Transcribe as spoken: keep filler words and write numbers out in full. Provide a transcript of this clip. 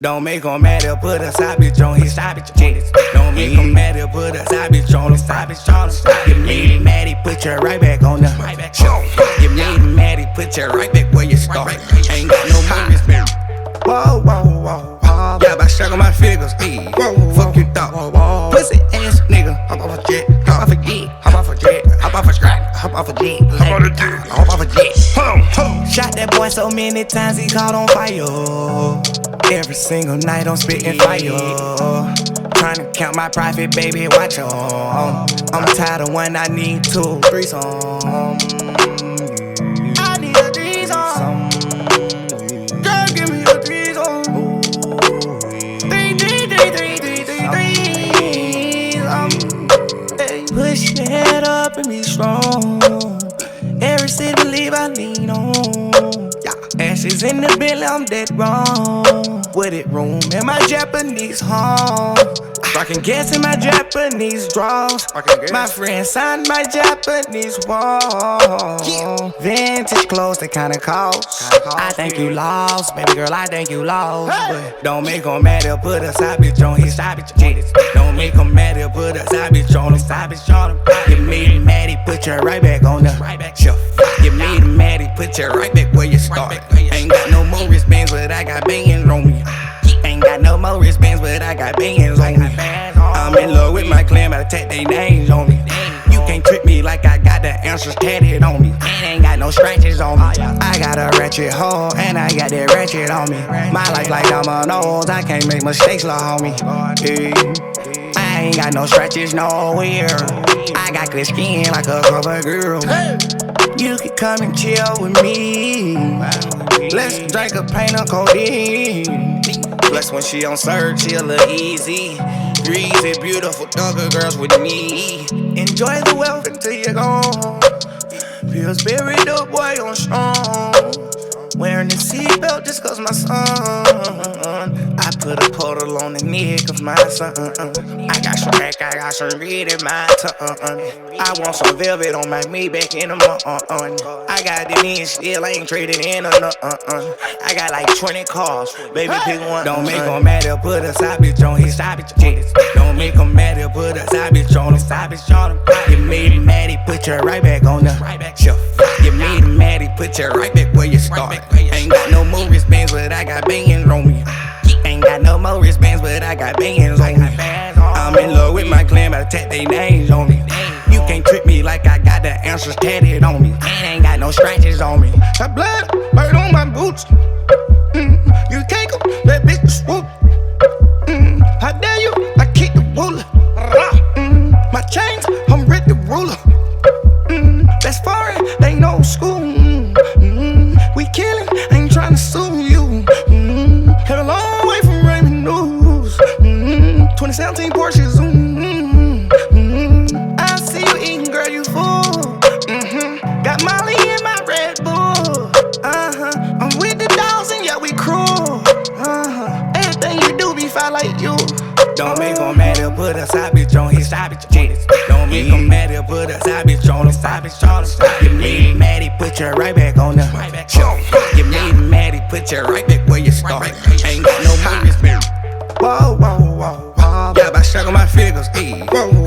Don't make him mad, he'll put a side bitch on his side bitch titties. Don't make him mad, he'll put a side bitch on his side bitch on his side. You made him mad, he put you right back on the right back show. You made him mad, he put you right back where you started. Ain't got no more respect. Whoa, whoa, whoa, whoa. Yeah, by sucking my figures, ayy. Fuck you thought. Pussy ass nigga, hop off a jet, hop off a jet, hop off a jet, hop off a strap, hop off a jet, hop off a jet, hop off a jet. Shot that boy so many times he caught on fire. Every single night I'm spitting fire. Tryna count my profit, baby, watch on. I'm tired of one, I need two, three songs. I need a threesome. Girl, give me a threesome. Three, three, three, three, three, three, threesome. Push your head up and be strong. Every city leave I lean on. Ashes in the belly, I'm dead wrong. With it room in my Japanese home. Rockin' gas in my Japanese drawers. My friend signed my Japanese wall. Vintage clothes, they kinda cost. I think you lost, baby girl, I think you lost. But don't make him mad, he'll put a side bitch on his side bitch titties. Don't make him mad, he'll put a side bitch on his side bitch on him. You made him mad, he put you right back on the right back shelf. You made him mad, he put you right back where you started. Ain't got no more wristbands, but I got bands on me. Ain't got no more wristbands, but I got bands on me. I'm in love with my clan, but I take they names on me. You can't trick me like I got the answers tatted on me. And ain't got no scratches on me. I got a ratchet hoe, and I got that ratchet on me. My life like dominoes, I can't make mistakes, love homie. Hey. I ain't got no scratches nowhere. I got clear skin like a cover girl. You can come and chill with me. Let's drink a pint of codeine. Plus when she on search, she a little easy. Greasy, beautiful, darker girls with me. Enjoy the wealth until you're gone. Feel spirit up, boy, on strong. Wearing the seatbelt just cause my son. I put a portal on the neck of my son. I got some crack, I got some red in my tongue. I want some velvet on my Maybach in the morning. I got the in still, I ain't traded in a uh-uh. I got like twenty cars, baby pick one. Don't make him mad, he'll put a side bitch on his side bitch titties. Don't make him mad, he'll put a side bitch on his side bitch on him. You made him mad, he put you right back on the right back shelf. You made him mad, he put you right back where you started. Ain't got no more wristbands, but I got bands on me. Ain't got no more wristbands, but I got bands on me. I'm in love with my clan, but I take they names on me. You can't trick me like I got the answers tatted on me. And ain't got no scratches on me. Got blood right on my boots. Mm, you can't go, that bitch to swoop. Mm, how dare you? I kick the ruler. Mm, my chains, I'm Rick the ruler. Mm, that's foreign, they no school. Mm, we killing, ain't tryna sue you. Mm, had a long way from Raymond News. Mm, twenty seventeen Porsches. Mm, mm, I see you eating, girl, you full. Mm-hmm. Got Molly in my Red Bull. Uh-huh. I'm with the dogs and yeah, we cruel. Uh-huh. Everything you do be fine like you. Don't make him mad, he'll put a side bitch on his side bitch titties. Don't make him mad, he'll put a side bitch on his side bitch on his side. You made him mad, he put you right back on the right back show. You made him mad, he put you right back where you started. Ain't got no more respect. Whoa, whoa, whoa, whoa. Yeah, by sucking my figures, ayy. Whoa,